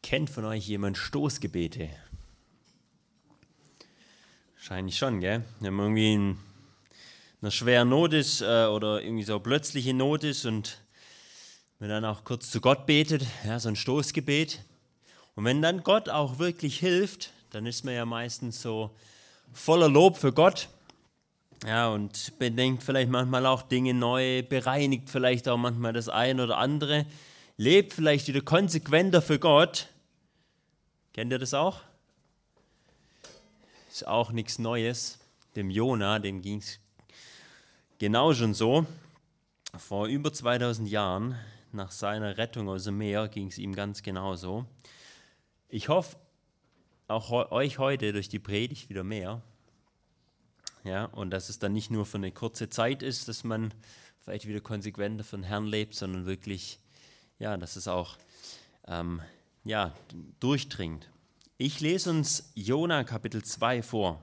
Kennt von euch jemand Stoßgebete? Wahrscheinlich schon, gell? Wenn man irgendwie in einer schweren Not ist oder irgendwie so plötzliche Not ist und man dann auch kurz zu Gott betet, ja, so ein Stoßgebet. Und wenn dann Gott auch wirklich hilft, dann ist man ja meistens so voller Lob für Gott. Ja, und bedenkt vielleicht manchmal auch Dinge neu, bereinigt vielleicht auch manchmal das ein oder andere, lebt vielleicht wieder konsequenter für Gott. Kennt ihr das auch? Ist auch nichts Neues. Dem Jona, dem ging es genau schon so. Vor über 2000 Jahren, nach seiner Rettung aus dem Meer, ging es ihm ganz genauso. Ich hoffe, auch euch heute durch die Predigt wieder mehr. Ja, und dass es dann nicht nur für eine kurze Zeit ist, dass man vielleicht wieder konsequenter für den Herrn lebt, sondern wirklich, ja, dass es auch durchdringt. Ich lese uns Jona Kapitel 2 vor.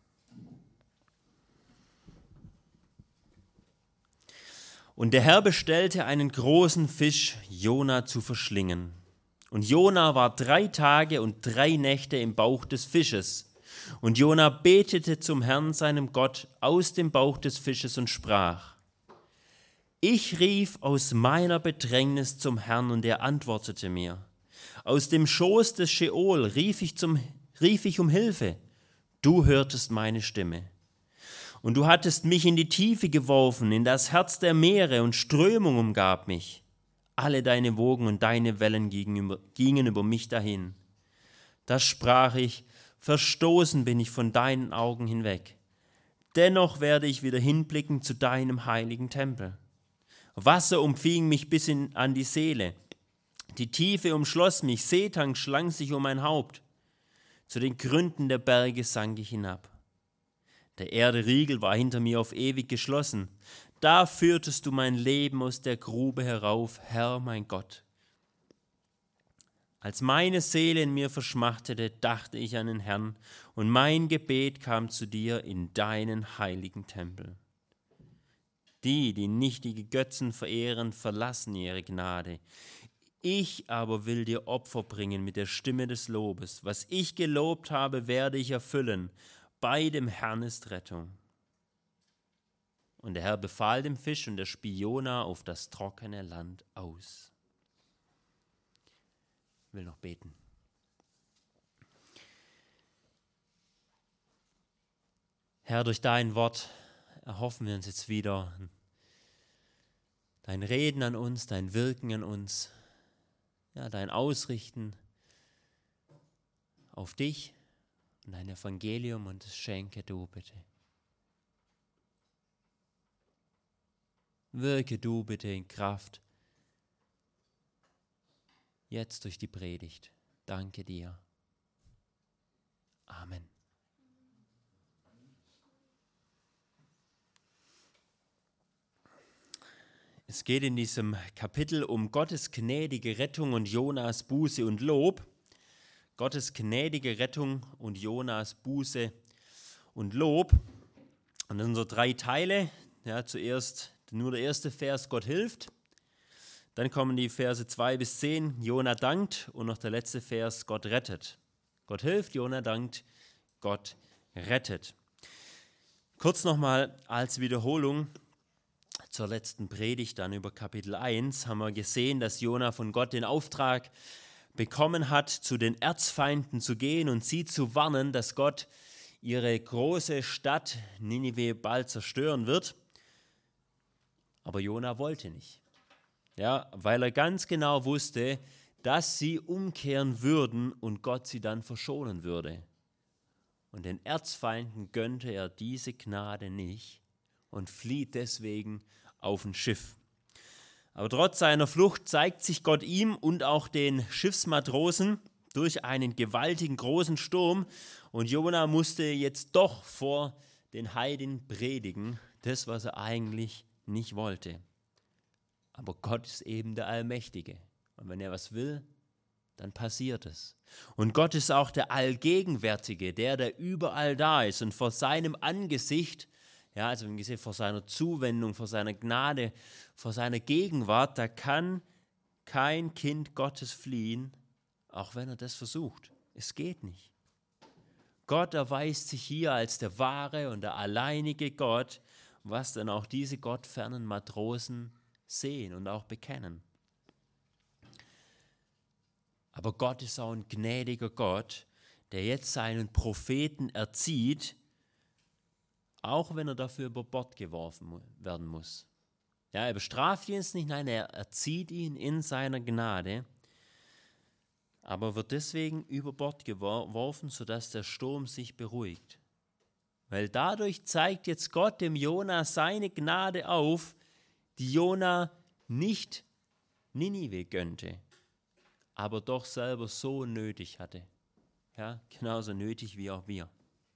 Und der Herr bestellte einen großen Fisch, Jona zu verschlingen. Und Jona war 3 Tage und 3 Nächte im Bauch des Fisches. Und Jona betete zum Herrn, seinem Gott, aus dem Bauch des Fisches und sprach: Ich rief aus meiner Bedrängnis zum Herrn, und er antwortete mir. Aus dem Schoß des Scheol rief ich um Hilfe. Du hörtest meine Stimme. Und du hattest mich in die Tiefe geworfen, in das Herz der Meere, und Strömung umgab mich. Alle deine Wogen und deine Wellen gingen über mich dahin. Da sprach ich: Verstoßen bin ich von deinen Augen hinweg. Dennoch werde ich wieder hinblicken zu deinem heiligen Tempel. Wasser umfing mich bis an die Seele. Die Tiefe umschloss mich, Seetang schlang sich um mein Haupt. Zu den Gründen der Berge sank ich hinab. Der Erde Riegel war hinter mir auf ewig geschlossen. Da führtest du mein Leben aus der Grube herauf, Herr mein Gott. Als meine Seele in mir verschmachtete, dachte ich an den Herrn, und mein Gebet kam zu dir in deinen heiligen Tempel. Die nichtige Götzen verehren, verlassen ihre Gnade. Ich aber will dir Opfer bringen mit der Stimme des Lobes. Was ich gelobt habe, werde ich erfüllen. Bei dem Herrn ist Rettung. Und der Herr befahl dem Fisch, und er spie Jona auf das trockene Land aus. Ich will noch beten. Herr, durch dein Wort erhoffen wir uns jetzt wieder dein Reden an uns, dein Wirken an uns, ja, dein Ausrichten auf dich und dein Evangelium, und das schenke du bitte. Wirke du bitte in Kraft, jetzt durch die Predigt. Danke dir. Amen. Es geht in diesem Kapitel um Gottes gnädige Rettung und Jonas Buße und Lob. Gottes gnädige Rettung und Jonas Buße und Lob. Und das sind so 3 Teile. Ja, zuerst nur der erste Vers, Gott hilft. Dann kommen die Verse 2 bis 10, Jona dankt, und noch der letzte Vers, Gott rettet. Gott hilft, Jona dankt, Gott rettet. Kurz nochmal als Wiederholung zur letzten Predigt, dann über Kapitel 1, haben wir gesehen, dass Jona von Gott den Auftrag bekommen hat, zu den Erzfeinden zu gehen und sie zu warnen, dass Gott ihre große Stadt Ninive bald zerstören wird. Aber Jona wollte nicht. Ja, weil er ganz genau wusste, dass sie umkehren würden und Gott sie dann verschonen würde. Und den Erzfeinden gönnte er diese Gnade nicht und flieht deswegen auf ein Schiff. Aber trotz seiner Flucht zeigt sich Gott ihm und auch den Schiffsmatrosen durch einen gewaltigen großen Sturm, und Jona musste jetzt doch vor den Heiden predigen, das, was er eigentlich nicht wollte. Aber Gott ist eben der Allmächtige. Und wenn er was will, dann passiert es. Und Gott ist auch der Allgegenwärtige, der überall da ist. Und vor seinem Angesicht, ja, also wir haben gesehen, vor seiner Zuwendung, vor seiner Gnade, vor seiner Gegenwart, da kann kein Kind Gottes fliehen, auch wenn er das versucht. Es geht nicht. Gott erweist sich hier als der wahre und der alleinige Gott, was dann auch diese gottfernen Matrosen sehen und auch bekennen. Aber Gott ist auch ein gnädiger Gott, der jetzt seinen Propheten erzieht, auch wenn er dafür über Bord geworfen werden muss. Ja, er bestraft ihn jetzt nicht, nein, er erzieht ihn in seiner Gnade, aber wird deswegen über Bord geworfen, sodass der Sturm sich beruhigt. Weil dadurch zeigt jetzt Gott dem Jona seine Gnade auf, die Jona nicht Ninive gönnte, aber doch selber so nötig hatte. Ja, genauso nötig wie auch wir.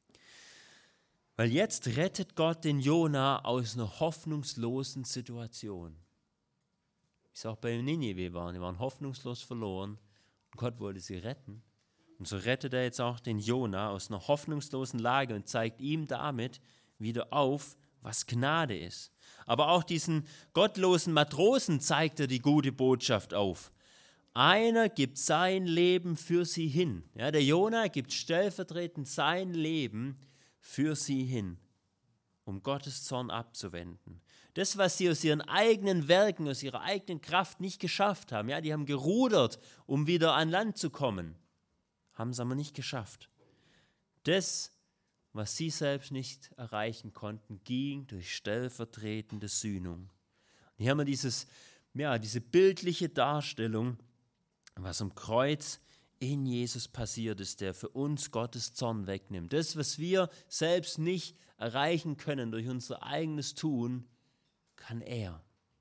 Weil jetzt rettet Gott den Jona aus einer hoffnungslosen Situation. Wie es auch bei Ninive waren. Die waren hoffnungslos verloren und Gott wollte sie retten. Und so rettet er jetzt auch den Jona aus einer hoffnungslosen Lage und zeigt ihm damit wieder auf, was Gnade ist. Aber auch diesen gottlosen Matrosen zeigt er die gute Botschaft auf. Einer gibt sein Leben für sie hin. Ja, der Jona gibt stellvertretend sein Leben für sie hin, um Gottes Zorn abzuwenden. Das, was sie aus ihren eigenen Werken, aus ihrer eigenen Kraft nicht geschafft haben, ja, die haben gerudert, um wieder an Land zu kommen, haben es aber nicht geschafft. Das, was sie selbst nicht erreichen konnten, ging durch stellvertretende Sühnung. Und hier haben wir diese bildliche Darstellung, was am Kreuz in Jesus passiert ist, der für uns Gottes Zorn wegnimmt. Das, was wir selbst nicht erreichen können durch unser eigenes Tun, kann er,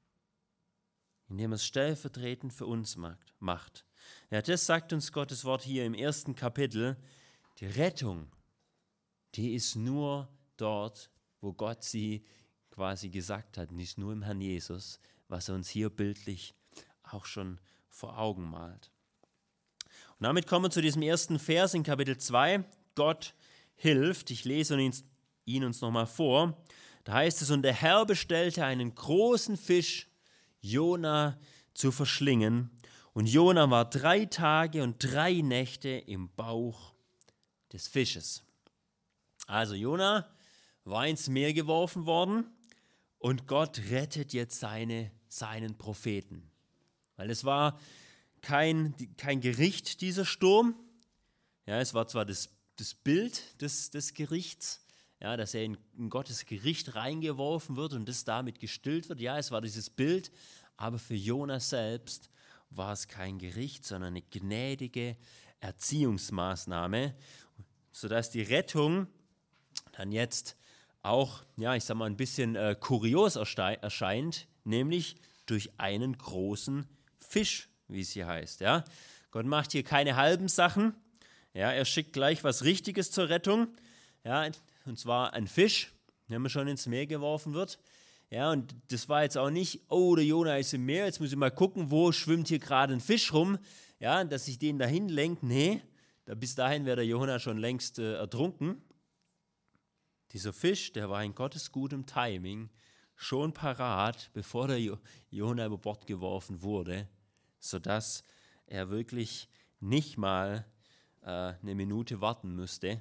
indem er es stellvertretend für uns macht. Ja, das sagt uns Gottes Wort hier im 1. Kapitel. Die Rettung, die ist nur dort, wo Gott sie quasi gesagt hat, nicht nur im Herrn Jesus, was er uns hier bildlich auch schon vor Augen malt. Und damit kommen wir zu diesem ersten Vers in Kapitel 2. Gott hilft. Ich lese ihn uns nochmal vor. Da heißt es, und der Herr bestellte einen großen Fisch, Jona zu verschlingen. Und Jona war 3 Tage und 3 Nächte im Bauch des Fisches. Also Jona war ins Meer geworfen worden und Gott rettet jetzt seinen Propheten. Weil es war kein Gericht, dieser Sturm. Ja, es war zwar das Bild des Gerichts, ja, dass er in Gottes Gericht reingeworfen wird und das damit gestillt wird. Ja, es war dieses Bild, aber für Jona selbst war es kein Gericht, sondern eine gnädige Erziehungsmaßnahme, sodass die Rettung dann jetzt auch, ja, ich sag mal, ein bisschen kurios erscheint, nämlich durch einen großen Fisch, wie es hier heißt. Ja. Gott macht hier keine halben Sachen. Ja, er schickt gleich was Richtiges zur Rettung. Ja, und zwar ein Fisch, der schon ins Meer geworfen wird. Ja, und das war jetzt auch nicht, oh, der Jona ist im Meer, jetzt muss ich mal gucken, wo schwimmt hier gerade ein Fisch rum, ja, dass ich den dahin lenke. Nee, bis dahin wäre der Jona schon längst ertrunken. Dieser Fisch, der war in Gottes gutem Timing schon parat, bevor der Jona über Bord geworfen wurde, sodass er wirklich nicht mal eine Minute warten müsste,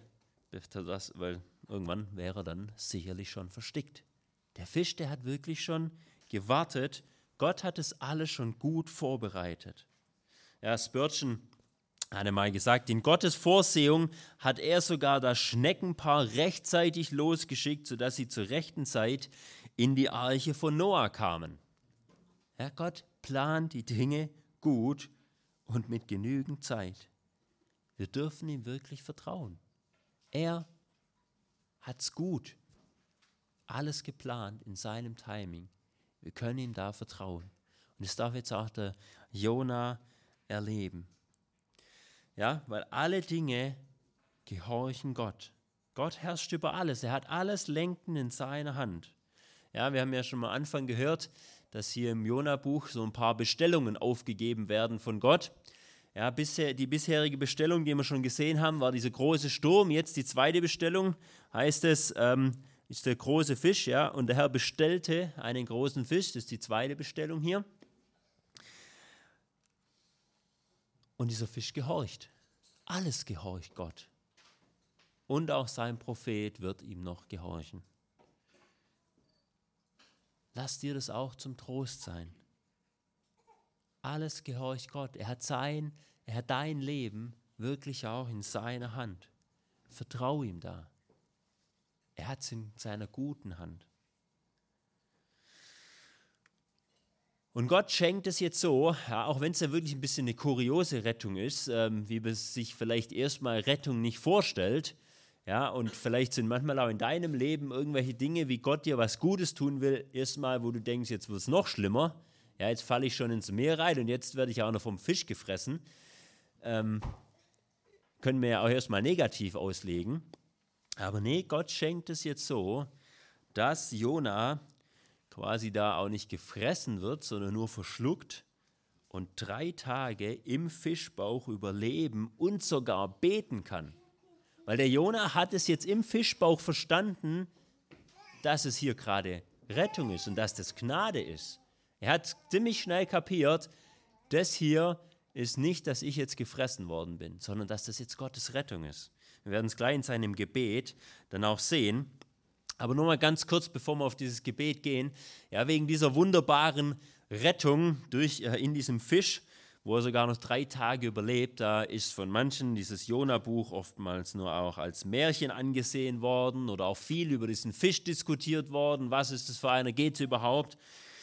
weil irgendwann wäre er dann sicherlich schon verstickt. Der Fisch, der hat wirklich schon gewartet. Gott hat es alles schon gut vorbereitet. Ja, Spurgeon hat einmal gesagt, in Gottes Vorsehung hat er sogar das Schneckenpaar rechtzeitig losgeschickt, sodass sie zur rechten Zeit in die Arche von Noah kamen. Ja, Gott plant die Dinge gut und mit genügend Zeit. Wir dürfen ihm wirklich vertrauen. Er hat's gut, alles geplant in seinem Timing. Wir können ihm da vertrauen. Und das darf jetzt auch der Jona erleben. Ja, weil alle Dinge gehorchen Gott. Gott herrscht über alles. Er hat alles Lenken in seiner Hand. Ja, wir haben ja schon am Anfang gehört, dass hier im Jona-Buch so ein paar Bestellungen aufgegeben werden von Gott. Ja, die bisherige Bestellung, die wir schon gesehen haben, war dieser große Sturm. Jetzt die zweite Bestellung, heißt es, ist der große Fisch. Ja, und der Herr bestellte einen großen Fisch. Das ist die zweite Bestellung hier. Und dieser Fisch gehorcht. Alles gehorcht Gott. Und auch sein Prophet wird ihm noch gehorchen. Lass dir das auch zum Trost sein. Alles gehorcht Gott. Er hat dein Leben wirklich auch in seiner Hand. Vertrau ihm da. Er hat es in seiner guten Hand. Und Gott schenkt es jetzt so, ja, auch wenn es ja wirklich ein bisschen eine kuriose Rettung ist, wie man sich vielleicht erstmal Rettung nicht vorstellt. Ja, und vielleicht sind manchmal auch in deinem Leben irgendwelche Dinge, wie Gott dir was Gutes tun will, erstmal, wo du denkst, jetzt wird es noch schlimmer. Ja, jetzt falle ich schon ins Meer rein und jetzt werde ich auch noch vom Fisch gefressen. Können wir ja auch erstmal negativ auslegen. Aber nee, Gott schenkt es jetzt so, dass Jona quasi da auch nicht gefressen wird, sondern nur verschluckt und 3 Tage im Fischbauch überleben und sogar beten kann. Weil der Jona hat es jetzt im Fischbauch verstanden, dass es hier gerade Rettung ist und dass das Gnade ist. Er hat ziemlich schnell kapiert, das hier ist nicht, dass ich jetzt gefressen worden bin, sondern dass das jetzt Gottes Rettung ist. Wir werden es gleich in seinem Gebet dann auch sehen. Aber nur mal ganz kurz, bevor wir auf dieses Gebet gehen, ja, wegen dieser wunderbaren Rettung in diesem Fisch, wo er sogar noch 3 Tage überlebt, da ist von manchen dieses Jona-Buch oftmals nur auch als Märchen angesehen worden oder auch viel über diesen Fisch diskutiert worden. Was ist das für einer? Geht es überhaupt?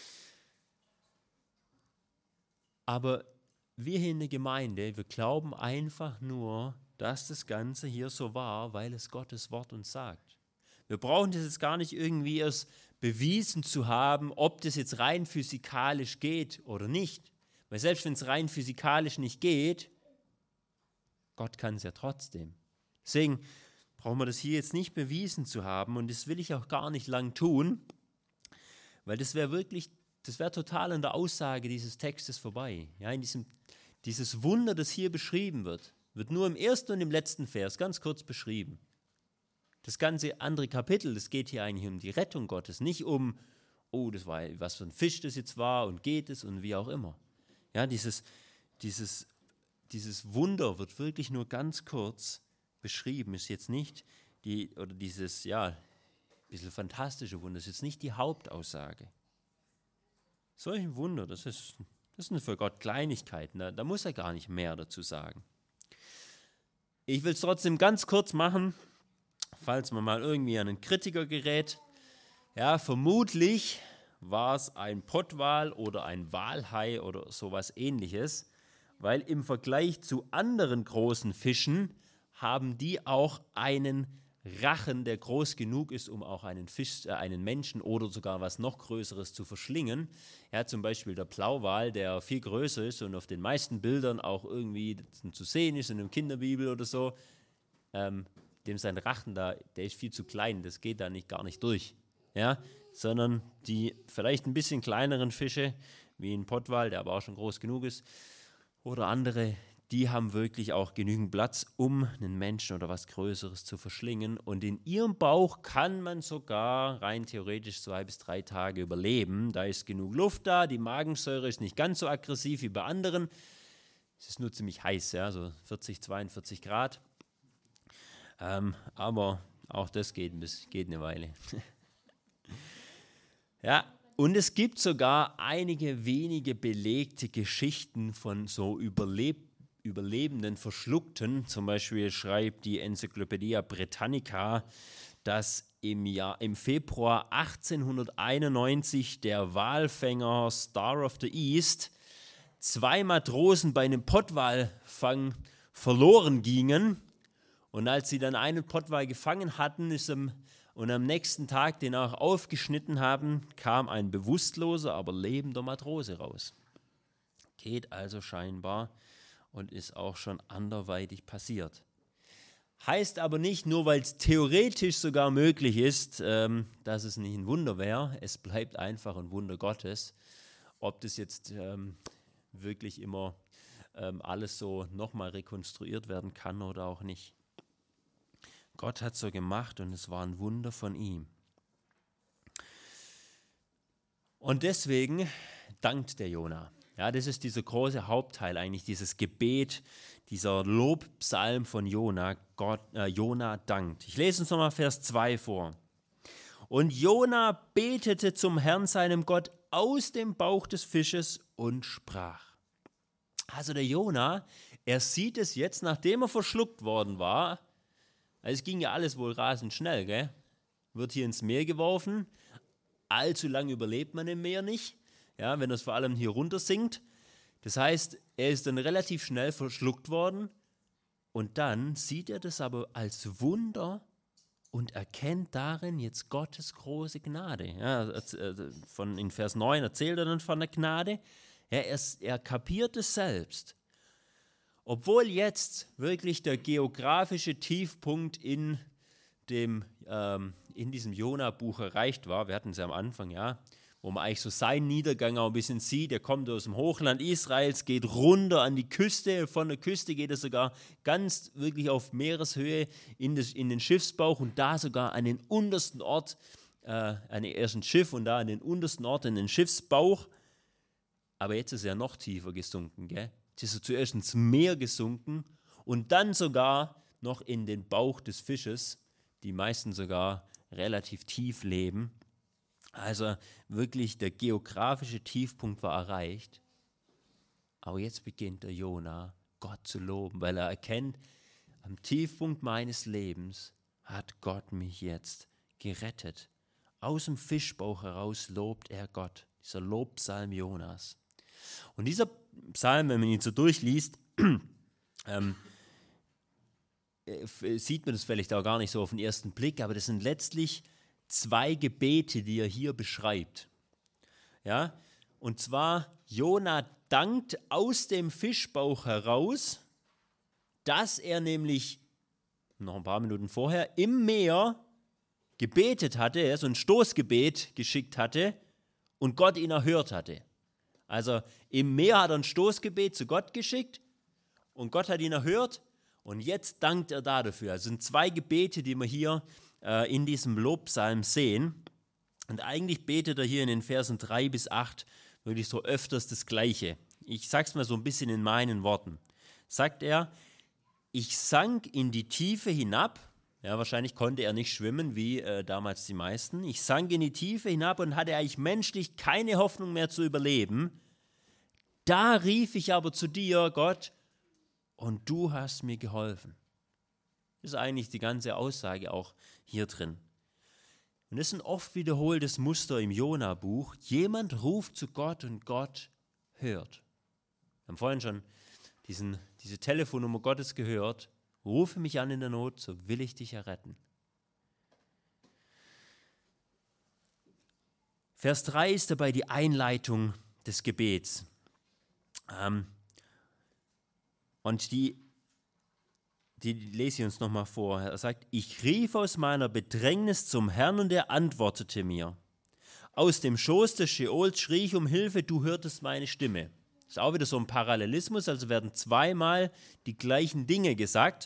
Aber wir hier in der Gemeinde, wir glauben einfach nur, dass das Ganze hier so war, weil es Gottes Wort uns sagt. Wir brauchen das jetzt gar nicht irgendwie erst bewiesen zu haben, ob das jetzt rein physikalisch geht oder nicht. Weil selbst wenn es rein physikalisch nicht geht, Gott kann es ja trotzdem. Deswegen brauchen wir das hier jetzt nicht bewiesen zu haben und das will ich auch gar nicht lang tun, weil das wäre total an der Aussage dieses Textes vorbei. Ja, dieses Wunder, das hier beschrieben wird nur im ersten und im letzten Vers ganz kurz beschrieben. Das ganze andere Kapitel, das geht hier eigentlich um die Rettung Gottes, nicht um, oh, das war was für ein Fisch das jetzt war und geht es und wie auch immer. Ja, dieses Wunder wird wirklich nur ganz kurz beschrieben, ist jetzt nicht dieses, ja, ein bisschen fantastische Wunder, ist jetzt nicht die Hauptaussage. Solche Wunder, das sind für Gott Kleinigkeiten, da muss er gar nicht mehr dazu sagen. Ich will es trotzdem ganz kurz machen, falls man mal irgendwie an einen Kritiker gerät. Ja, vermutlich war es ein Pottwal oder ein Walhai oder sowas Ähnliches, weil im Vergleich zu anderen großen Fischen haben die auch einen Rachen, der groß genug ist, um auch einen Menschen oder sogar was noch Größeres zu verschlingen. Ja, zum Beispiel der Blauwal, der viel größer ist und auf den meisten Bildern auch irgendwie zu sehen ist, in einer Kinderbibel oder so, dem sein Rachen da, der ist viel zu klein, das geht da gar nicht durch. Ja, sondern die vielleicht ein bisschen kleineren Fische, wie ein Pottwal, der aber auch schon groß genug ist, oder andere, die haben wirklich auch genügend Platz, um einen Menschen oder was Größeres zu verschlingen. Und in ihrem Bauch kann man sogar rein theoretisch 2 bis 3 Tage überleben. Da ist genug Luft da, die Magensäure ist nicht ganz so aggressiv wie bei anderen. Es ist nur ziemlich heiß, ja, so 40, 42 Grad. Aber auch das geht eine Weile. Ja, und es gibt sogar einige wenige belegte Geschichten von so überlebenden Verschluckten. Zum Beispiel schreibt die Enzyklopädie Britannica, dass im Februar 1891 der Walfänger Star of the East 2 Matrosen bei einem Pottwalfang verloren gingen. Und als sie dann einen Pottwal gefangen hatten und am nächsten Tag den auch aufgeschnitten haben, kam ein bewusstloser, aber lebender Matrose raus. Geht also scheinbar und ist auch schon anderweitig passiert. Heißt aber nicht, nur weil es theoretisch sogar möglich ist, dass es nicht ein Wunder wäre. Es bleibt einfach ein Wunder Gottes. Ob das jetzt wirklich immer alles so nochmal rekonstruiert werden kann oder auch nicht. Gott hat so gemacht und es war ein Wunder von ihm. Und deswegen dankt der Jona. Ja, das ist dieser große Hauptteil eigentlich, dieses Gebet, dieser Lobpsalm von Jona. Jona dankt. Ich lese uns nochmal Vers 2 vor. Und Jona betete zum Herrn, seinem Gott, aus dem Bauch des Fisches und sprach. Also der Jona, er sieht es jetzt, nachdem er verschluckt worden war. Also es ging ja alles wohl rasend schnell, gell? Wird hier ins Meer geworfen. Allzu lange überlebt man im Meer nicht, ja, wenn es vor allem hier runter sinkt. Das heißt, er ist dann relativ schnell verschluckt worden. Und dann sieht er das aber als Wunder und erkennt darin jetzt Gottes große Gnade. Ja, in Vers 9 erzählt er dann von der Gnade. Ja, er kapiert es selbst. Obwohl jetzt wirklich der geografische Tiefpunkt in diesem Jona-Buch erreicht war, wir hatten es ja am Anfang, ja, wo man eigentlich so seinen Niedergang auch ein bisschen sieht. Er kommt aus dem Hochland Israels, geht runter an die Küste, von der Küste geht er sogar ganz wirklich auf Meereshöhe in den Schiffsbauch und da sogar an den untersten Ort, erst ein Schiff und da an den untersten Ort in den Schiffsbauch. Aber jetzt ist er noch tiefer gesunken, gell? Jetzt ist er zuerst ins Meer gesunken und dann sogar noch in den Bauch des Fisches, die meisten sogar relativ tief leben. Also wirklich der geografische Tiefpunkt war erreicht. Aber jetzt beginnt der Jona, Gott zu loben, weil er erkennt, am Tiefpunkt meines Lebens hat Gott mich jetzt gerettet. Aus dem Fischbauch heraus lobt er Gott, dieser Lobpsalm Jonas. Und dieser Psalm, wenn man ihn so durchliest, sieht man das vielleicht auch gar nicht so auf den ersten Blick, aber das sind letztlich 2 Gebete, die er hier beschreibt. Ja? Und zwar, Jona dankt aus dem Fischbauch heraus, dass er nämlich noch ein paar Minuten vorher im Meer gebetet hatte, so ein Stoßgebet geschickt hatte und Gott ihn erhört hatte. Also im Meer hat er ein Stoßgebet zu Gott geschickt und Gott hat ihn erhört und jetzt dankt er dafür. Also es sind 2 Gebete, die wir hier in diesem Lobpsalm sehen. Und eigentlich betet er hier in den Versen 3 bis 8 wirklich so öfters das Gleiche. Ich sage es mal so ein bisschen in meinen Worten. Sagt er, ich sank in die Tiefe hinab. Ja, wahrscheinlich konnte er nicht schwimmen, wie damals die meisten. Ich sank in die Tiefe hinab und hatte eigentlich menschlich keine Hoffnung mehr zu überleben. Da rief ich aber zu dir, Gott, und du hast mir geholfen. Das ist eigentlich die ganze Aussage auch hier drin. Und das ist ein oft wiederholtes Muster im Jona-Buch. Jemand ruft zu Gott und Gott hört. Wir haben vorhin schon diese Telefonnummer Gottes gehört. Rufe mich an in der Not, so will ich dich erretten. Vers 3 ist dabei die Einleitung des Gebets. Und die lese ich uns nochmal vor. Er sagt, ich rief aus meiner Bedrängnis zum Herrn und er antwortete mir. Aus dem Schoß des Scheols schrie ich um Hilfe, du hörtest meine Stimme. Das ist auch wieder so ein Parallelismus, also werden 2-mal die gleichen Dinge gesagt.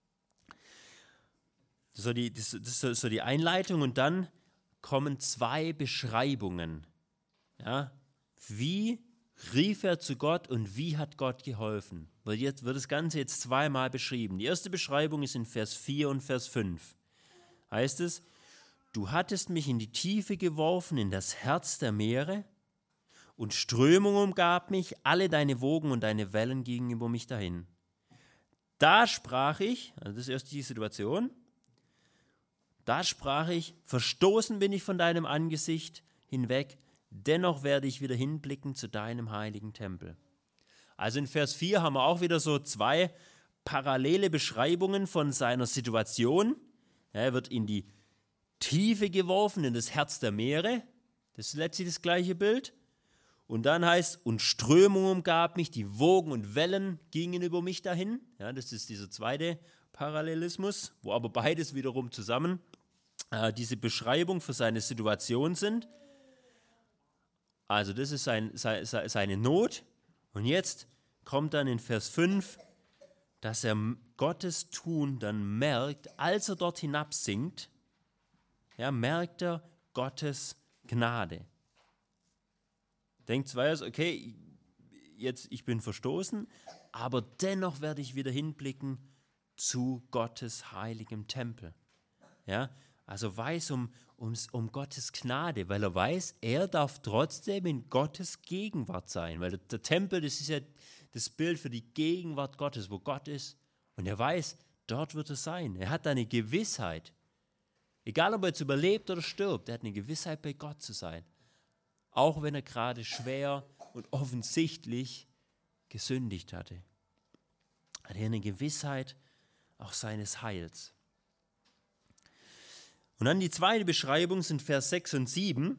Das ist so die Einleitung und dann kommen 2 Beschreibungen. Ja, wie rief er zu Gott und wie hat Gott geholfen? Weil jetzt wird das Ganze jetzt 2-mal beschrieben. Die erste Beschreibung ist in Vers 4 und Vers 5. Heißt es, du hattest mich in die Tiefe geworfen, in das Herz der Meere und Strömung umgab mich, alle deine Wogen und deine Wellen gingen über mich dahin. Da sprach ich, also das ist erst die Situation, da sprach ich, verstoßen bin ich von deinem Angesicht hinweg, dennoch werde ich wieder hinblicken zu deinem heiligen Tempel. Also in Vers 4 haben wir auch wieder so 2 parallele Beschreibungen von seiner Situation. Ja, er wird in die Tiefe geworfen, in das Herz der Meere. Das ist letztlich das gleiche Bild. Und dann heißt, und Strömung umgab mich, die Wogen und Wellen gingen über mich dahin. Ja, das ist dieser zweite Parallelismus, wo aber beides wiederum zusammen diese Beschreibung für seine Situation sind. Also das ist seine Not. Und jetzt kommt dann in Vers 5, dass er Gottes Tun dann merkt, als er dort hinabsinkt, ja, merkt er Gottes Gnade. Denkt zuerst, okay, jetzt, ich bin verstoßen, aber dennoch werde ich wieder hinblicken zu Gottes heiligem Tempel. Ja, also weiß um Gottes Gnade, weil er weiß, er darf trotzdem in Gottes Gegenwart sein, weil der Tempel, das ist ja das Bild für die Gegenwart Gottes, wo Gott ist. Und er weiß, dort wird er sein. Er hat eine Gewissheit. Egal, ob er jetzt überlebt oder stirbt, er hat eine Gewissheit, bei Gott zu sein. Auch wenn er gerade schwer und offensichtlich gesündigt hatte. Hat er eine Gewissheit auch seines Heils. Und dann die zweite Beschreibung sind Vers 6 und 7.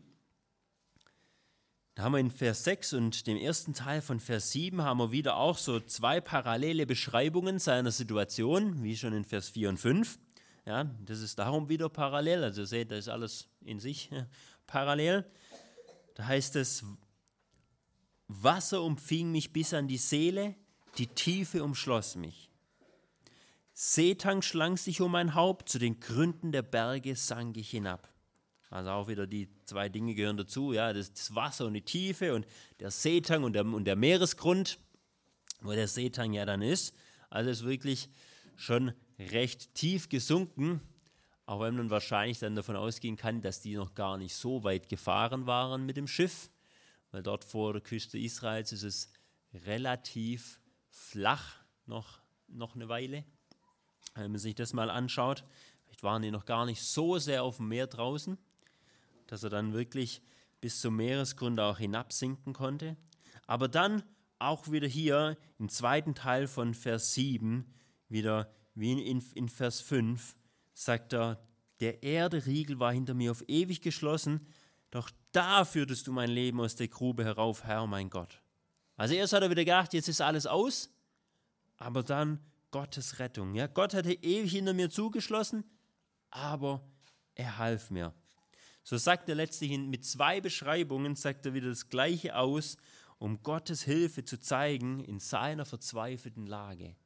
Da haben wir in Vers 6 und dem ersten Teil von Vers 7 haben wir wieder auch so zwei parallele Beschreibungen seiner Situation, wie schon in Vers 4 und 5. Ja, das ist darum wieder parallel, also ihr seht, da ist alles in sich parallel. Da heißt es, Wasser umfing mich bis an die Seele, die Tiefe umschloss mich. Seetang schlang sich um mein Haupt, zu den Gründen der Berge sank ich hinab. Also auch wieder die zwei Dinge gehören dazu, ja, das Wasser und die Tiefe und der Seetang und der Meeresgrund, wo der Seetang ja dann ist. Also ist wirklich schon recht tief gesunken, auch wenn man wahrscheinlich dann davon ausgehen kann, dass die noch gar nicht so weit gefahren waren mit dem Schiff, weil dort vor der Küste Israels ist es relativ flach noch eine Weile. Wenn man sich das mal anschaut, vielleicht waren die noch gar nicht so sehr auf dem Meer draußen, dass er dann wirklich bis zum Meeresgrund auch hinabsinken konnte. Aber dann auch wieder hier im zweiten Teil von Vers 7, wieder wie in Vers 5, sagt er, der Erderiegel war hinter mir auf ewig geschlossen, doch da führtest du mein Leben aus der Grube herauf, Herr, mein Gott. Also erst hat er wieder gedacht, jetzt ist alles aus, aber dann Gottes Rettung. Ja, Gott hatte ewig hinter mir zugeschlossen, aber er half mir. So sagt er letztlich mit zwei Beschreibungen, sagt er wieder das Gleiche aus, um Gottes Hilfe zu zeigen in seiner verzweifelten Lage.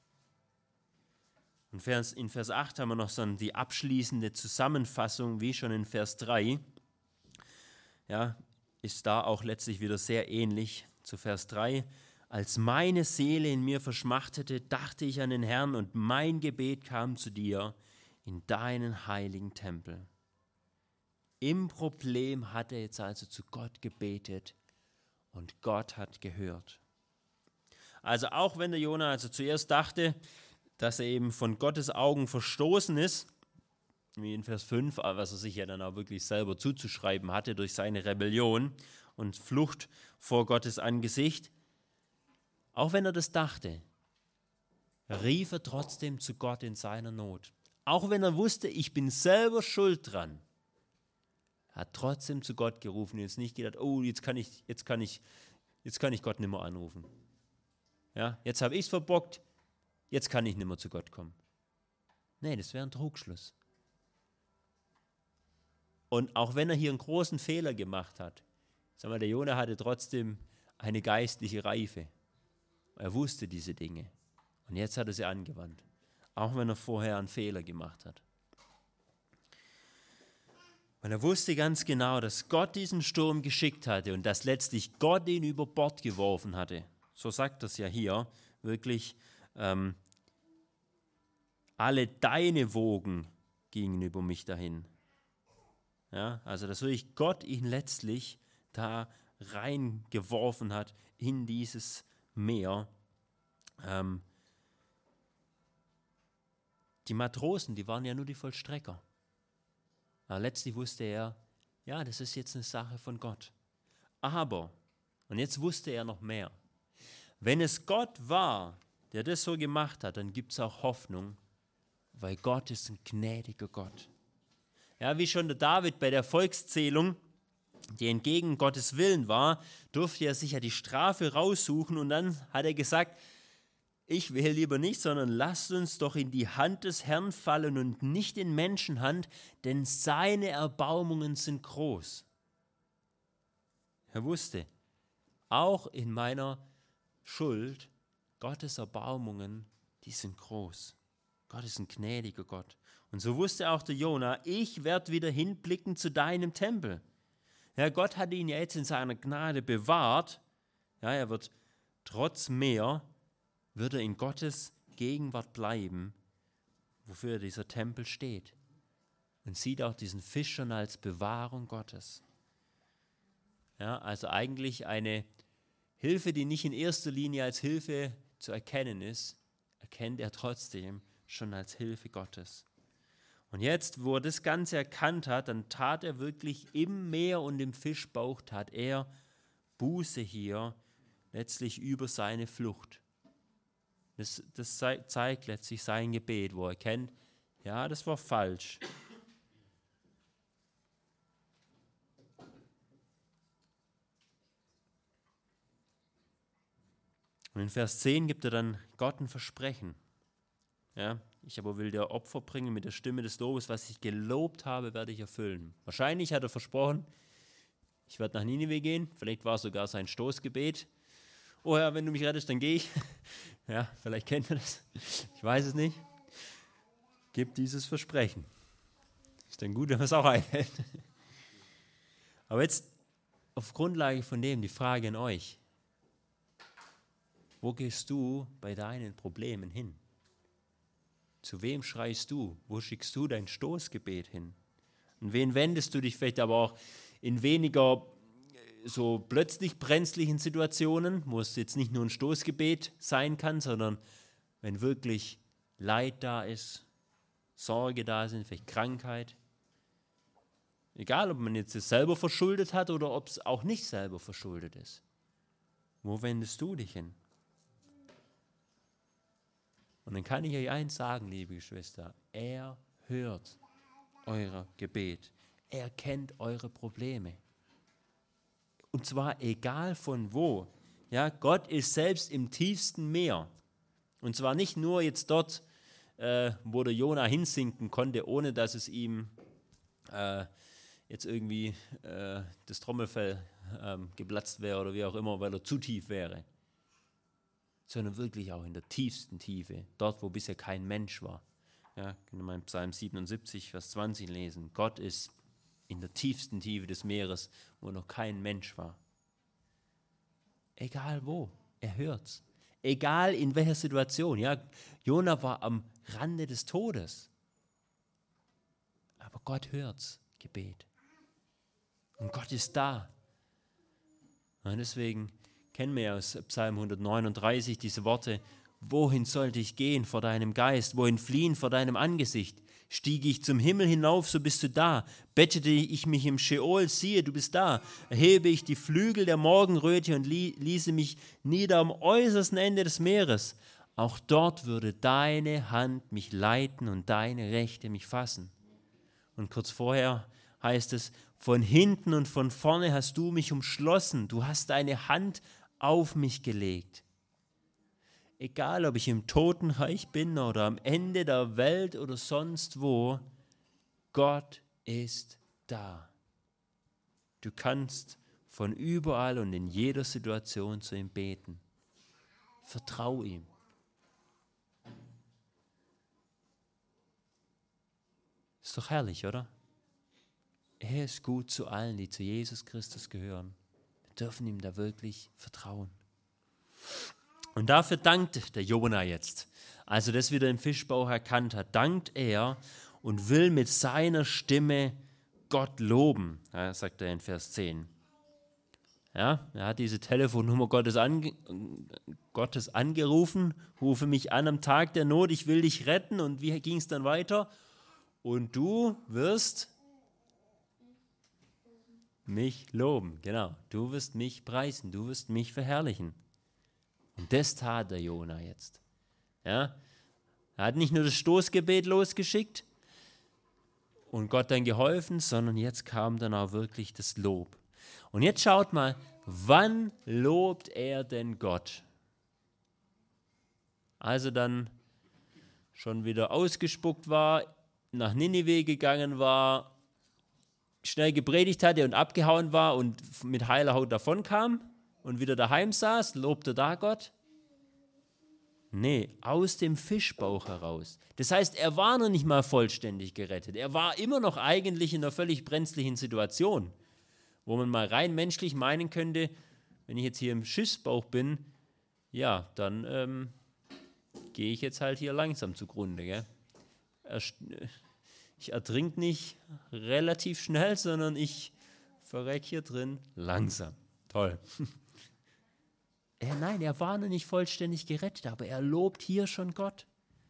Und in Vers 8 haben wir noch so die abschließende Zusammenfassung, wie schon in Vers 3. Ja, ist da auch letztlich wieder sehr ähnlich zu Vers 3. Als meine Seele in mir verschmachtete, dachte ich an den Herrn und mein Gebet kam zu dir in deinen heiligen Tempel. Im Problem hat er jetzt also zu Gott gebetet und Gott hat gehört. Also auch wenn der Jona also zuerst dachte, dass er eben von Gottes Augen verstoßen ist, wie in Vers 5, was er sich ja dann auch wirklich selber zuzuschreiben hatte durch seine Rebellion und Flucht vor Gottes Angesicht, auch wenn er das dachte, rief er trotzdem zu Gott in seiner Not. Auch wenn er wusste, ich bin selber schuld dran, er hat trotzdem zu Gott gerufen und jetzt nicht gedacht, oh, jetzt kann ich Gott nicht mehr anrufen. Ja, jetzt habe ich es verbockt, jetzt kann ich nicht mehr zu Gott kommen. Nee, das wäre ein Trugschluss. Und auch wenn er hier einen großen Fehler gemacht hat, sag mal, der Jona hatte trotzdem eine geistliche Reife. Er wusste diese Dinge. Und jetzt hat er sie angewandt. Auch wenn er vorher einen Fehler gemacht hat. Und er wusste ganz genau, dass Gott diesen Sturm geschickt hatte und dass letztlich Gott ihn über Bord geworfen hatte. So sagt er es ja hier. Wirklich, alle deine Wogen gingen über mich dahin. Ja, also dass wirklich Gott ihn letztlich da reingeworfen hat in dieses Meer. Die Matrosen, die waren ja nur die Vollstrecker. Aber letztlich wusste er, ja, das ist jetzt eine Sache von Gott. Aber, und jetzt wusste er noch mehr, wenn es Gott war, der das so gemacht hat, dann gibt es auch Hoffnung, weil Gott ist ein gnädiger Gott. Ja, wie schon der David bei der Volkszählung, die entgegen Gottes Willen war, durfte er sich ja die Strafe raussuchen und dann hat er gesagt, ich will lieber nicht, sondern lasst uns doch in die Hand des Herrn fallen und nicht in Menschenhand, denn seine Erbarmungen sind groß. Er wusste, auch in meiner Schuld, Gottes Erbarmungen, die sind groß. Gott ist ein gnädiger Gott. Und so wusste auch der Jona, ich werde wieder hinblicken zu deinem Tempel. Ja, Gott hat ihn ja jetzt in seiner Gnade bewahrt. Ja, er wird trotz Meer wird er in Gottes Gegenwart bleiben, wofür dieser Tempel steht. Und sieht auch diesen Fisch schon als Bewahrung Gottes. Ja, also eigentlich eine Hilfe, die nicht in erster Linie als Hilfe zu erkennen ist, erkennt er trotzdem schon als Hilfe Gottes. Und jetzt, wo er das Ganze erkannt hat, dann tat er wirklich im Meer und im Fischbauch, tat er Buße hier, letztlich über seine Flucht. Das zeigt letztlich sein Gebet, wo er erkennt, ja, das war falsch. Und in Vers 10 gibt er dann Gott ein Versprechen. Ja, ich aber will dir Opfer bringen mit der Stimme des Lobes, was ich gelobt habe, werde ich erfüllen. Wahrscheinlich hat er versprochen, ich werde nach Ninive gehen, vielleicht war es sogar sein Stoßgebet. Oh Herr, wenn du mich rettest, dann gehe ich. Ja, vielleicht kennt ihr das, ich weiß es nicht. Gib dieses Versprechen. Ist dann gut, wenn man es auch einhält. Aber jetzt auf Grundlage von dem die Frage an euch. Wo gehst du bei deinen Problemen hin? Zu wem schreist du? Wo schickst du dein Stoßgebet hin? An wen wendest du dich vielleicht aber auch in weniger so plötzlich brenzlichen Situationen, wo es jetzt nicht nur ein Stoßgebet sein kann, sondern wenn wirklich Leid da ist, Sorge da sind, vielleicht Krankheit. Egal, ob man jetzt es selber verschuldet hat oder ob es auch nicht selber verschuldet ist. Wo wendest du dich hin? Und dann kann ich euch eins sagen, liebe Geschwister, er hört euer Gebet. Er kennt eure Probleme. Und zwar egal von wo. Ja, Gott ist selbst im tiefsten Meer. Und zwar nicht nur jetzt dort, wo der Jona hinsinken konnte, ohne dass es ihm jetzt irgendwie das Trommelfell geplatzt wäre oder wie auch immer, weil er zu tief wäre. Sondern wirklich auch in der tiefsten Tiefe, dort, wo bisher kein Mensch war. Ja, können wir in Psalm 77, Vers 20 lesen. Gott ist in der tiefsten Tiefe des Meeres, wo noch kein Mensch war. Egal wo, er hört's. Egal in welcher Situation. Ja, Jona war am Rande des Todes. Aber Gott hört's, Gebet. Und Gott ist da. Und deswegen kennen wir aus Psalm 139 diese Worte: Wohin sollte ich gehen vor deinem Geist? Wohin fliehen vor deinem Angesicht? Stiege ich zum Himmel hinauf, so bist du da. Bettete ich mich im Scheol, siehe, du bist da. Erhebe ich die Flügel der Morgenröte und ließe mich nieder am äußersten Ende des Meeres. Auch dort würde deine Hand mich leiten und deine Rechte mich fassen. Und kurz vorher heißt es: Von hinten und von vorne hast du mich umschlossen. Du hast deine Hand auf mich gelegt. Egal, ob ich im Totenreich bin oder am Ende der Welt oder sonst wo, Gott ist da. Du kannst von überall und in jeder Situation zu ihm beten. Vertrau ihm. Ist doch herrlich, oder? Er ist gut zu allen, die zu Jesus Christus gehören. Wir dürfen ihm da wirklich vertrauen. Und dafür dankt der Jona jetzt. Als er das wieder im Fischbauch erkannt hat, dankt er und will mit seiner Stimme Gott loben. Ja, sagt er in Vers 10. Ja, er hat diese Telefonnummer Gottes angerufen: Rufe mich an am Tag der Not, ich will dich retten. Und wie ging es dann weiter? Und du wirst mich loben, genau. Du wirst mich preisen, du wirst mich verherrlichen. Und das tat der Jona jetzt. Ja? Er hat nicht nur das Stoßgebet losgeschickt und Gott dann geholfen, sondern jetzt kam dann auch wirklich das Lob. Und jetzt schaut mal, wann lobt er denn Gott? Als er dann schon wieder ausgespuckt war, nach Ninive gegangen war, schnell gepredigt hatte und abgehauen war und mit heiler Haut davonkam und wieder daheim saß, lobte da Gott? Nee, aus dem Fischbauch heraus. Das heißt, er war noch nicht mal vollständig gerettet. Er war immer noch eigentlich in einer völlig brenzlichen Situation, wo man mal rein menschlich meinen könnte, wenn ich jetzt hier im Schiffsbauch bin, ja, dann gehe ich jetzt halt hier langsam zugrunde. Gell? Ich ertrink nicht relativ schnell, sondern ich verreck hier drin langsam. Toll. Nein, er war noch nicht vollständig gerettet, aber er lobt hier schon Gott.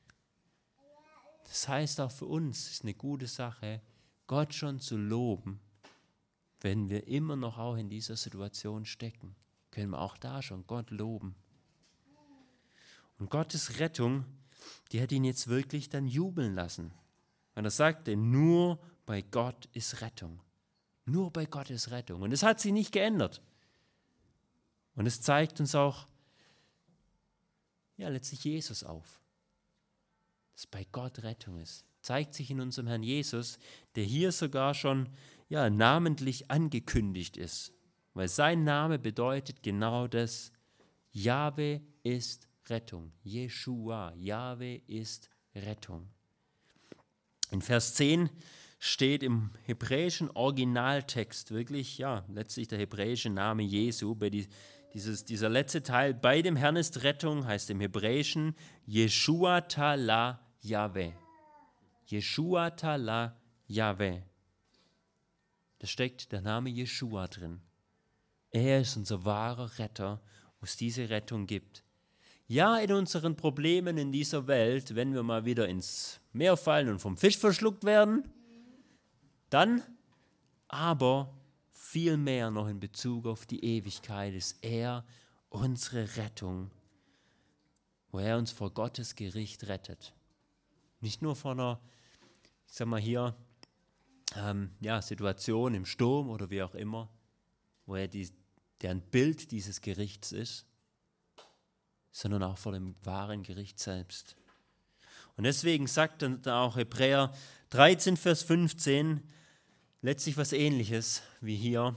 Das heißt auch für uns, ist eine gute Sache, Gott schon zu loben, wenn wir immer noch auch in dieser Situation stecken. Können wir auch da schon Gott loben. Und Gottes Rettung, die hat ihn jetzt wirklich dann jubeln lassen. Und er sagte, nur bei Gott ist Rettung. Nur bei Gott ist Rettung. Und es hat sich nicht geändert. Und es zeigt uns auch, ja, letztlich Jesus auf. Dass bei Gott Rettung ist. Zeigt sich in unserem Herrn Jesus, der hier sogar schon ja, namentlich angekündigt ist. Weil sein Name bedeutet genau das. Jahwe ist Rettung. Jeschua, Jahwe ist Rettung. In Vers 10 steht im hebräischen Originaltext wirklich, ja, letztlich der hebräische Name Jesu. Dieser letzte Teil, bei dem Herrn ist Rettung, heißt im Hebräischen Yeshua Tala Yahweh. Yeshua Tala Yahweh. Da steckt der Name Jeschua drin. Er ist unser wahrer Retter, wo es diese Rettung gibt. Ja, in unseren Problemen in dieser Welt, wenn wir mal wieder ins Meer fallen und vom Fisch verschluckt werden, dann aber viel mehr noch in Bezug auf die Ewigkeit ist er unsere Rettung, wo er uns vor Gottes Gericht rettet. Nicht nur vor einer, ich sag mal hier, Situation im Sturm oder wie auch immer, wo er der ein Bild dieses Gerichts ist, sondern auch vor dem wahren Gericht selbst. Und deswegen sagt dann auch Hebräer 13, Vers 15, letztlich was Ähnliches wie hier.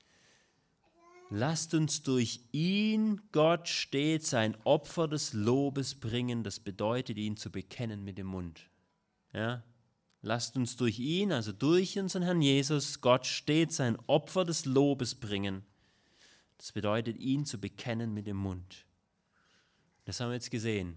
Lasst uns durch ihn, Gott, stets ein Opfer des Lobes bringen. Das bedeutet, ihn zu bekennen mit dem Mund. Ja? Lasst uns durch ihn, also durch unseren Herrn Jesus, Gott stets ein Opfer des Lobes bringen. Das bedeutet, ihn zu bekennen mit dem Mund. Das haben wir jetzt gesehen.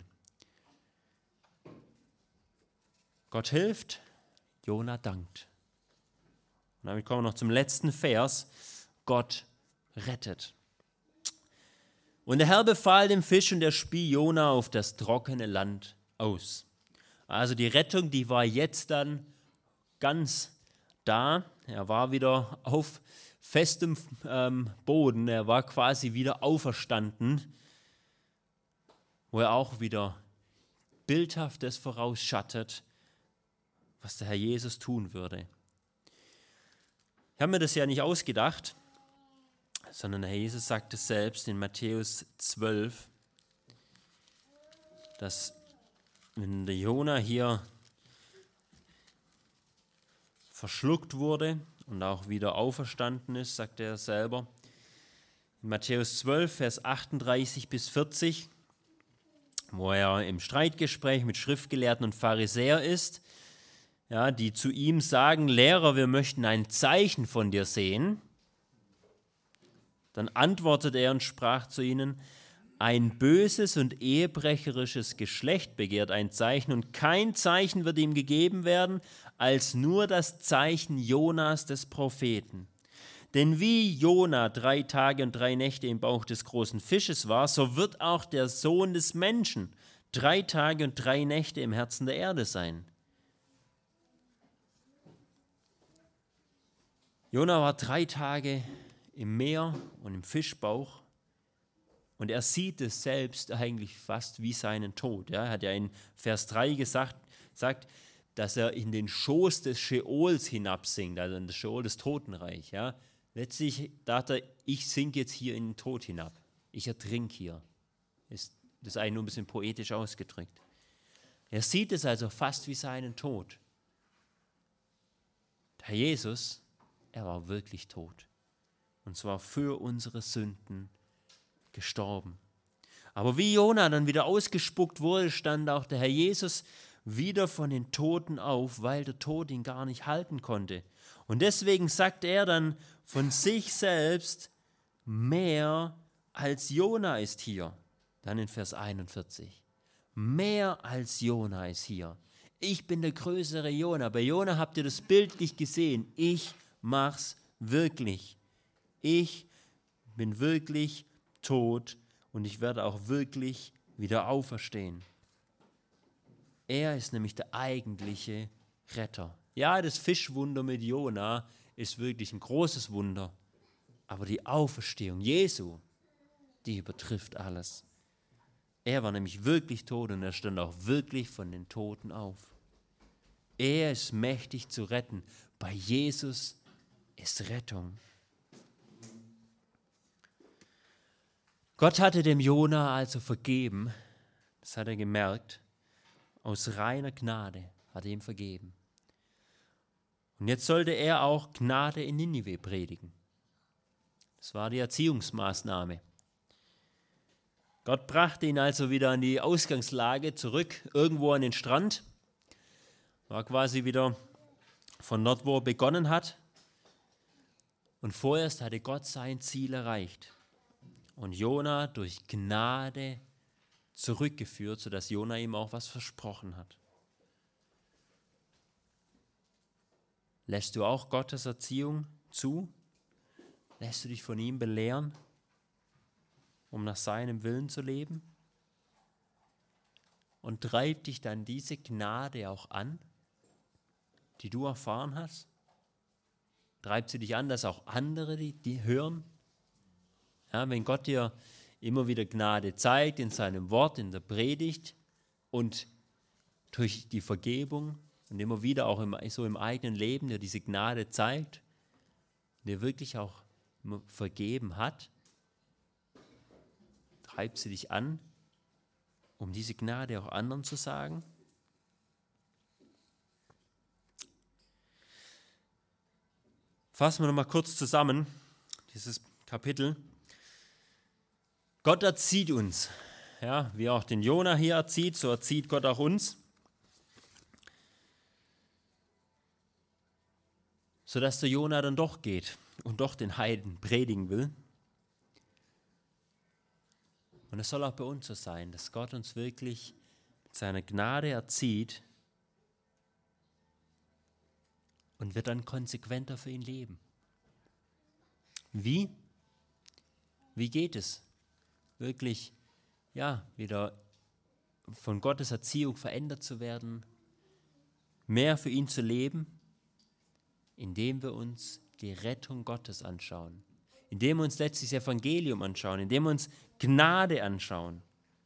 Gott hilft, Jona dankt. Und damit kommen wir noch zum letzten Vers. Gott rettet. Und der Herr befahl dem Fisch und er spie Jona auf das trockene Land aus. Also die Rettung, die war jetzt dann ganz da. Er war wieder auf festem Boden. Er war quasi wieder auferstanden, wo er auch wieder Bildhaftes vorausschattet, was der Herr Jesus tun würde. Ich habe mir das ja nicht ausgedacht, sondern der Herr Jesus sagt es selbst in Matthäus 12, dass wenn der Jona hier verschluckt wurde und auch wieder auferstanden ist, sagt er selber, in Matthäus 12, Vers 38 bis 40, wo er im Streitgespräch mit Schriftgelehrten und Pharisäer ist, ja, die zu ihm sagen, Lehrer, wir möchten ein Zeichen von dir sehen. Dann antwortet er und sprach zu ihnen, ein böses und ehebrecherisches Geschlecht begehrt ein Zeichen und kein Zeichen wird ihm gegeben werden, als nur das Zeichen Jonas des Propheten. Denn wie Jona 3 Tage und 3 Nächte im Bauch des großen Fisches war, so wird auch der Sohn des Menschen 3 Tage und 3 Nächte im Herzen der Erde sein. Jona war 3 Tage im Meer und im Fischbauch und er sieht es selbst eigentlich fast wie seinen Tod. Ja, er hat ja in Vers 3 sagt, dass er in den Schoß des Scheols hinabsinkt, also in das Scheol, das Totenreich. Ja. Letztlich dachte er, ich sinke jetzt hier in den Tod hinab. Ich ertrinke hier. Das ist eigentlich nur ein bisschen poetisch ausgedrückt. Er sieht es also fast wie seinen Tod. Der Jesus, er war wirklich tot. Und zwar für unsere Sünden gestorben. Aber wie Jona dann wieder ausgespuckt wurde, stand auch der Herr Jesus wieder von den Toten auf, weil der Tod ihn gar nicht halten konnte. Und deswegen sagt er dann von sich selbst, mehr als Jona ist hier. Dann in Vers 41. Mehr als Jona ist hier. Ich bin der größere Jona. Bei Jona habt ihr das bildlich gesehen. Ich mach's wirklich. Ich bin wirklich tot und ich werde auch wirklich wieder auferstehen. Er ist nämlich der eigentliche Retter. Ja, das Fischwunder mit Jona ist wirklich ein großes Wunder. Aber die Auferstehung Jesu, die übertrifft alles. Er war nämlich wirklich tot und er stand auch wirklich von den Toten auf. Er ist mächtig zu retten. Bei Jesus ist Rettung. Gott hatte dem Jona also vergeben, das hat er gemerkt, aus reiner Gnade hat er ihm vergeben. Und jetzt sollte er auch Gnade in Ninive predigen. Das war die Erziehungsmaßnahme. Gott brachte ihn also wieder an die Ausgangslage zurück, irgendwo an den Strand. War quasi wieder von dort, wo er begonnen hat. Und vorerst hatte Gott sein Ziel erreicht. Und Jona durch Gnade zurückgeführt, sodass Jona ihm auch was versprochen hat. Lässt du auch Gottes Erziehung zu? Lässt du dich von ihm belehren, um nach seinem Willen zu leben? Und treibt dich dann diese Gnade auch an, die du erfahren hast? Treibt sie dich an, dass auch andere die hören? Ja, wenn Gott dir immer wieder Gnade zeigt in seinem Wort, in der Predigt und durch die Vergebung und immer wieder auch im eigenen Leben dir diese Gnade zeigt, dir wirklich auch vergeben hat, treibt sie dich an, um diese Gnade auch anderen zu sagen? Fassen wir nochmal kurz zusammen, dieses Kapitel. Gott erzieht uns, ja, wie auch den Jona hier erzieht, so erzieht Gott auch uns, sodass der Jona dann doch geht und doch den Heiden predigen will. Und es soll auch bei uns so sein, dass Gott uns wirklich mit seiner Gnade erzieht und wir dann konsequenter für ihn leben. Wie? Wie geht es? Wirklich, ja, wieder von Gottes Erziehung verändert zu werden, mehr für ihn zu leben, indem wir uns die Rettung Gottes anschauen, indem wir uns letztlich das Evangelium anschauen, indem wir uns Gnade anschauen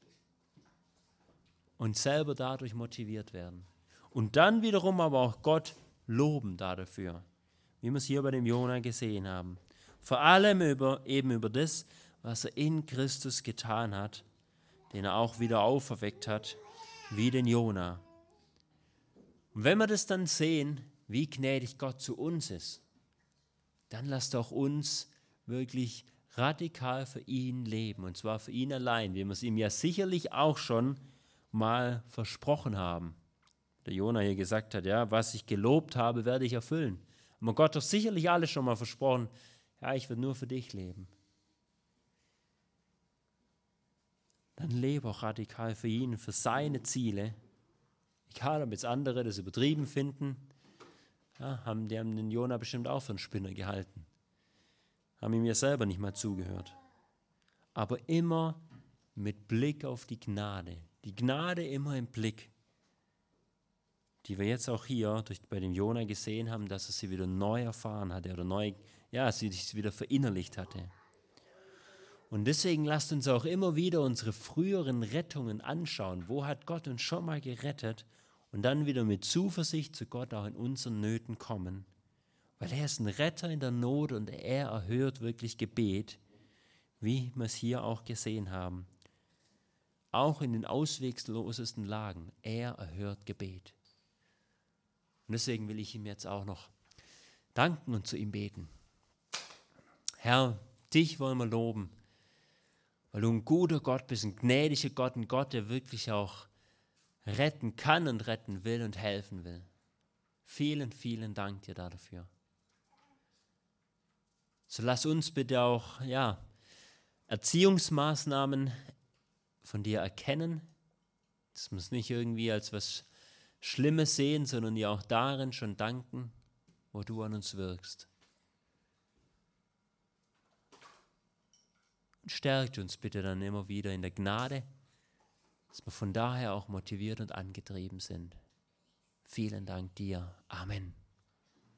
und selber dadurch motiviert werden. Und dann wiederum aber auch Gott loben dafür, wie wir es hier bei dem Jona gesehen haben. Vor allem über das, was er in Christus getan hat, den er auch wieder auferweckt hat, wie den Jona. Und wenn wir das dann sehen, wie gnädig Gott zu uns ist, dann lasst auch uns wirklich radikal für ihn leben, und zwar für ihn allein, wie wir es ihm ja sicherlich auch schon mal versprochen haben. Der Jona hier gesagt hat, ja, was ich gelobt habe, werde ich erfüllen. Und Gott hat sicherlich alles schon mal versprochen, ja, ich werde nur für dich leben. Dann lebe auch radikal für ihn, für seine Ziele. Egal, ob jetzt andere das übertrieben finden, ja, die haben den Jona bestimmt auch für einen Spinner gehalten. Haben ihm ja selber nicht mal zugehört. Aber immer mit Blick auf die Gnade. Die Gnade immer im Blick, die wir jetzt auch hier bei dem Jona gesehen haben, dass er sie wieder neu erfahren hatte oder sie wieder verinnerlicht hatte. Und deswegen lasst uns auch immer wieder unsere früheren Rettungen anschauen. Wo hat Gott uns schon mal gerettet? Und dann wieder mit Zuversicht zu Gott auch in unseren Nöten kommen. Weil er ist ein Retter in der Not und er erhört wirklich Gebet, wie wir es hier auch gesehen haben. Auch in den ausweglosesten Lagen, er erhört Gebet. Und deswegen will ich ihm jetzt auch noch danken und zu ihm beten. Herr, dich wollen wir loben, weil du ein guter Gott bist, ein gnädiger Gott, ein Gott, der wirklich auch retten kann und retten will und helfen will. Vielen, vielen Dank dir dafür. So lass uns bitte auch, Erziehungsmaßnahmen von dir erkennen, dass wir es nicht irgendwie als was Schlimmes sehen, sondern dir auch darin schon danken, wo du an uns wirkst. Und stärkt uns bitte dann immer wieder in der Gnade, dass wir von daher auch motiviert und angetrieben sind. Vielen Dank dir. Amen.